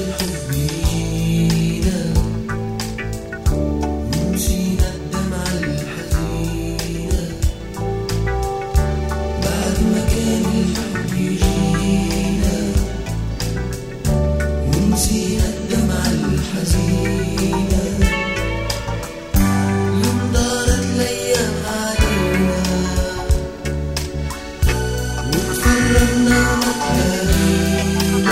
والحب جينا ونسينا الدمعة الحزينة بعد ما كان الحب يجينا ونسينا الدمعة الحزينة يوم دارت الأيام علينا وتفرقنا وتلاقينا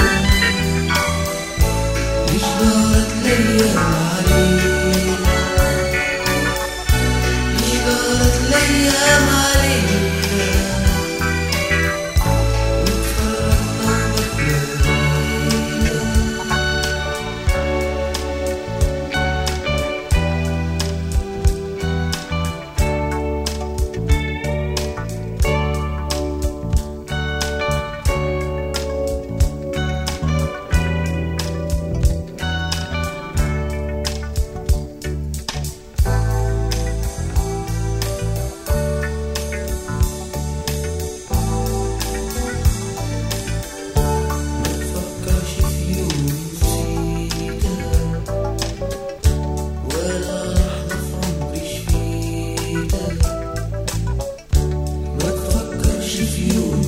ليش دارت الأيام علينا ليش دارت الأيام علينا وتفرقنا وتلاقينا ما تفكرش في يوم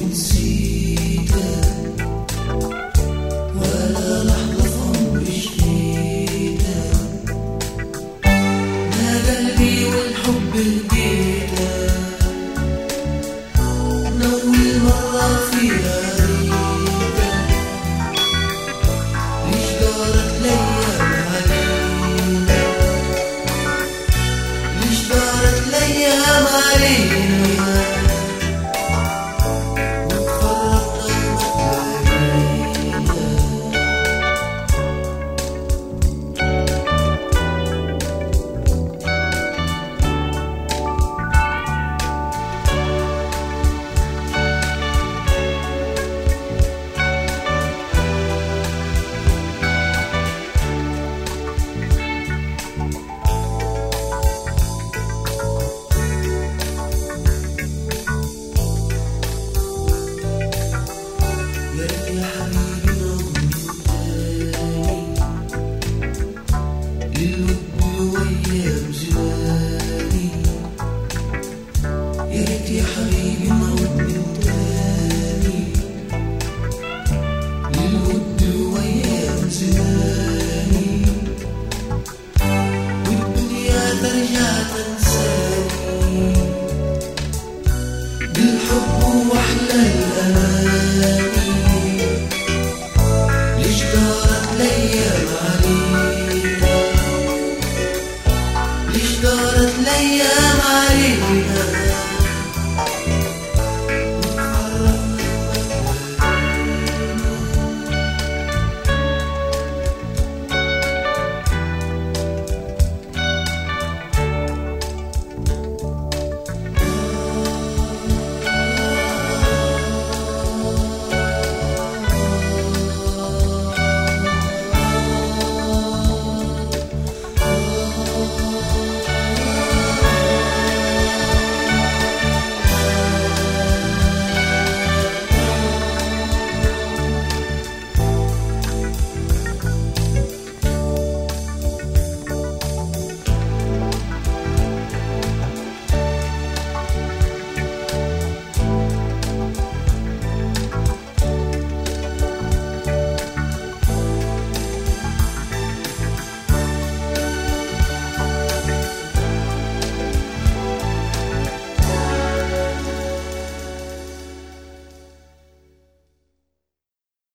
نسيتك ولا لحظة في عمري شفيتك ده قلبي والحب هديتك من أول مرة فيها ريتك ليش دارت الأيام علينا ليش دارت الأيام علينا يا حبيبي نظرة تاني